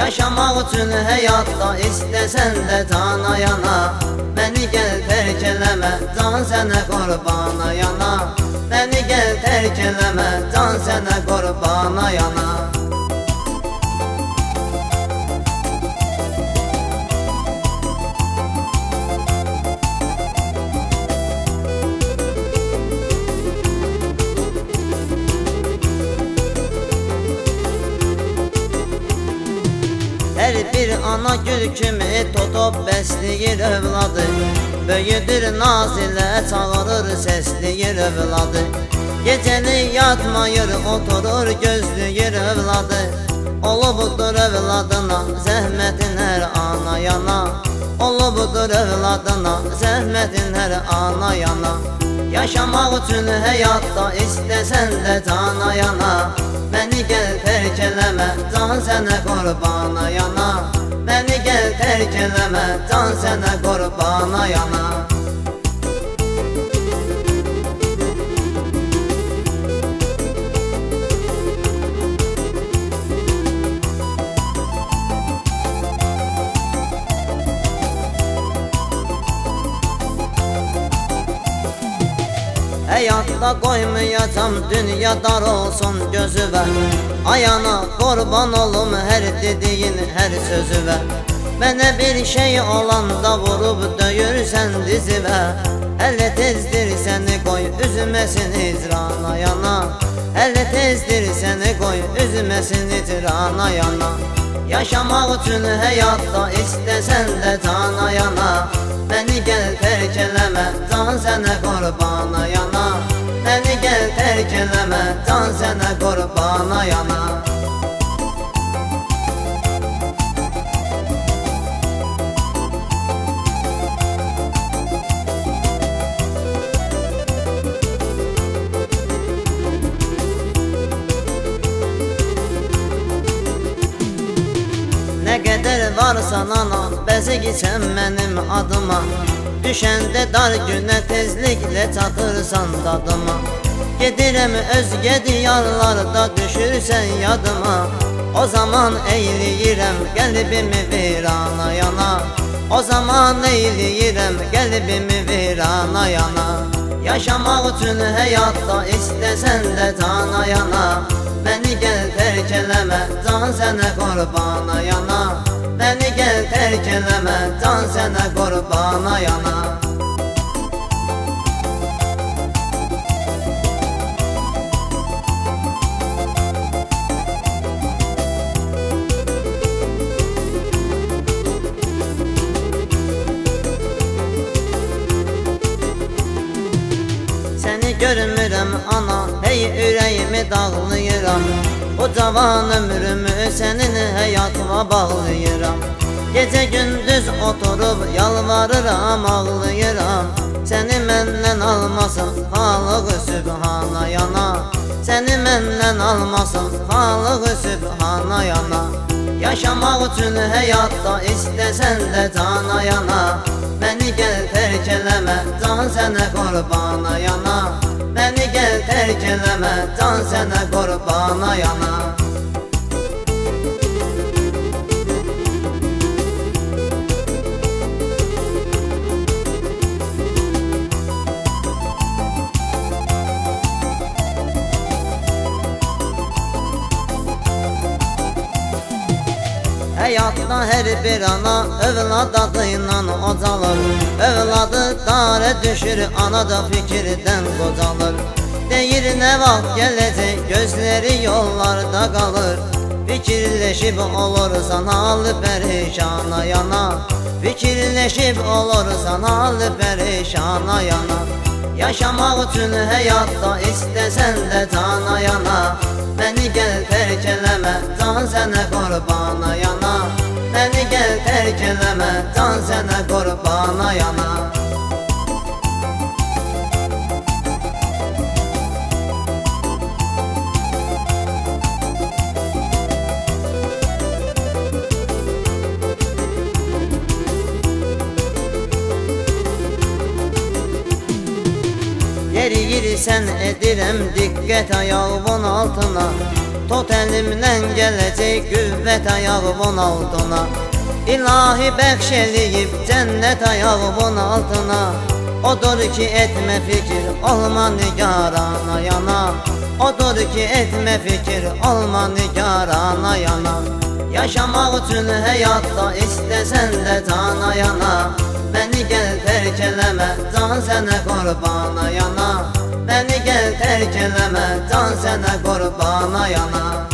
Yaşamaq üçün həyatda istəsən də cana yana. Məni gəl tərk eləmə, can sənə qurbana yana. Məni gəl tərk eləmə, can sənə qurbana yana. Hər bir ana gül kimi tutub bəsləyir övladı. Böyüdür naz ilə çağırır səsləyir övladı. Gecəni yatmayır oturur gözləyir övladı. Olubdur övladına zəhmətin hər ana yana. Olubdur övladına zəhmətin hər ana yana. Yaşamaq üçün həyatda istəsən də cana yana. Məni gəl tərk eləmə, can sənə qurbana yana. Məni gəl tərk eləmə, can sənə qurbana yana. Həyatda qoymayacam dünya dar olsun gözüvə. Ayana qurban olum hər dediyin hər sözüvə. Mənə bir şey olanda vurub döyürsən dizivə. Hələ tezdir səni qoy üzməsin icrana yana. Hələ tezdir səni qoy üzməsin icrana yana. Yaşamaq üçün həyatda istəsən də cana yana. Məni gəl tərk eləmə, can sənə qurbana yana. Məni gəl tərk eləmə, can sənə qurbana yana. Nə qədər varsan ana, bəzək içəm mənim adıma. Düşəndə dar günə tezliklə çatırsan dadıma. Gedirəm özgə diyarlarda düşürsən yadıma. O zaman eyləyirəm qəlbimi virana yana. O zaman eyləyirəm qəlbimi virana yana. Yaşamaq üçün həyatda istəsən də cana yana. Məni gəl tərk eləmə, can sənə qurbana yana. Məni gəl tərk eləmə, can sənə qurbana yana. Səni görmürəm ana, hey ürəyimi dağlayıram. O cavan ömrümü sənin həyatıma bağlayıram. Gecə gündüz oturub yalvarıram, ağlayıram. Səni məndən almasın xalığı sübhana yana. Səni məndən almasın xalığı sübhana yana. Yaşamaq üçün həyatda istəsən də cana yana. Məni gəl tərk eləmə, can sənə qurbana yana. Məni gəl tərk eləmə, can sənə qurbana yana. Həyatda hər bir ana övlad adıyla ocalır. Övladı darə düşür, ana da fikirdən qocalır. Deyir nə vaxt gələcək, gözləri yollarda qalır. Fikirləşib olursan hal pərişana yana. Fikirləşib olursan hal pərişana yana. Yaşamaq üçün həyatda istəsən də cana yana. Məni gəl tərk eləmə, can sənə qurbana yana. Məni gəl tərk eləmə, can sənə qurbana yana. Yeriyirsən edirəm diqqət ayağımın altına. Tut elimden gelecek güvvet ayağımın altına. İlahi bəxş eləyib cənnət ayağımın altına. Odur ki etmə fikir, olma nigarana yana. Odur ki etmə fikir, olma nigarana yana. Yaşamaq üçün həyatda istəsən də cana yana. Məni gəl tərk eləmə, can sənə qurbana yana. Məni gəl tərk eləmə, can sənə qurbana yana.